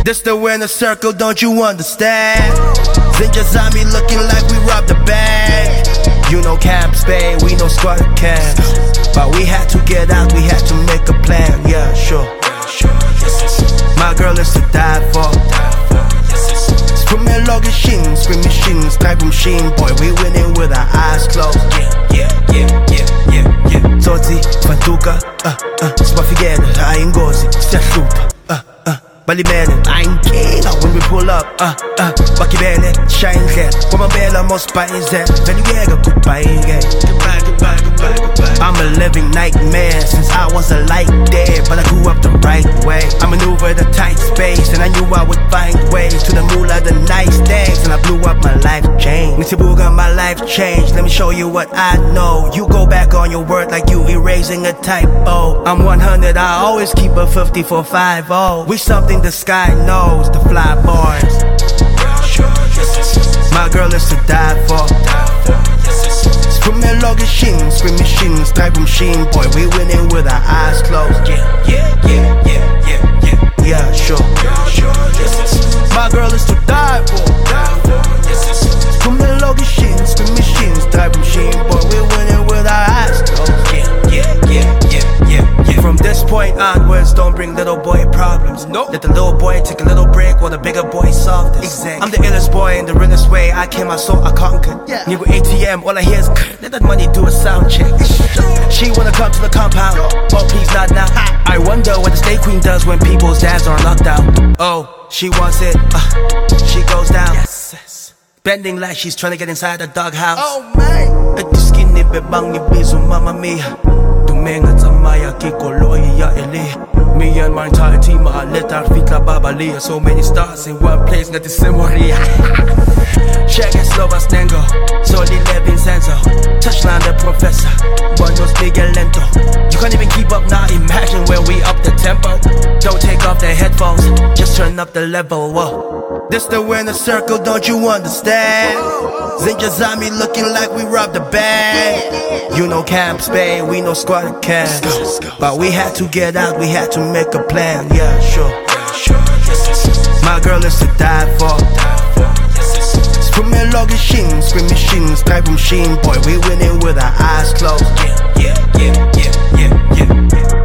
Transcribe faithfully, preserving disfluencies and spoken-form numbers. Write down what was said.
This the winner circle, don't you understand? Zinjas on me looking like we robbed the bank. You know Camp Spade, we know Squad Camp. But we had to get out, we had to make a plan. Yeah, sure. My girl is to die for. Screaming loggy shin, screaming shins, type machine. Boy, we winning with our eyes closed. Yeah, yeah, yeah, yeah, yeah, yeah. Toti, Fantuka, uh, uh, Spafigena, Aingozi, Stashuta, uh, uh. Balimene, I'm king when we pull up, uh, uh, Bakibene, shine head, Kwamabela, most by his head, Venuega, goodbye again. Goodbye, goodbye, goodbye, goodbye. I'm a living nightmare since I was a light there, but I grew up the right way. I maneuvered a tight space, and I knew I would find ways to the moolah, the nice things, and I blew up my life change. Nitibuga, my life changed. Let me show you what I know. You go back on your word like you erasing a typo. I'm one hundred, I always keep a fifty-four five oh. We something the sky knows, the fly boys. My girl is to die for. Screaming loggy shin, screaming shins, type of machine. Boy, we winning with our eyes closed. Yeah, yeah, yeah, yeah, yeah, yeah. Yeah, sure. My girl is to die for. Screaming loggy shin, screaming shins, type of machine. Boy, we winning with our eyes closed. Yeah, yeah, yeah, yeah, yeah, yeah. From this point onwards, don't bring little boy problems. Nope. Let the little boy take a little break while the bigger boy solve this. Exactly. I'm the illest boy in the realest way. I came out so I conquered. Yeah. New A T M, all I hear is let that money do a sound check. She wanna come to the compound. Oh, please not now. I wonder what the Stay Queen does when people's dads are locked down. Oh, she wants it. Uh, she goes down. Yes. Bending like she's trying to get inside the doghouse. Oh man. At the skinny bebang ni bizu mama mia. Tumenga tamaya kikoloy ya eli. Me and my entire team are let our feet la babalia. So many stars in one place, not the same warrior. Check and slow as Nengo, Soli Levin Senso. Touchline the professor, Buenos Miguel Lento. You can't even keep up now, imagine when we up the tempo. Don't take off the headphones, just turn up the level, whoa. This the winner circle, don't you understand? Zinjas on me looking like we robbed the bank. You know Camp Spade, we know Squad Camp. But we had to get out, we had to make a plan, yeah, sure. My girl is to die for. Screaming loggy shin, screaming shins, type of machine. Boy, we winning with our eyes closed. Yeah, yeah, yeah, yeah, yeah, yeah.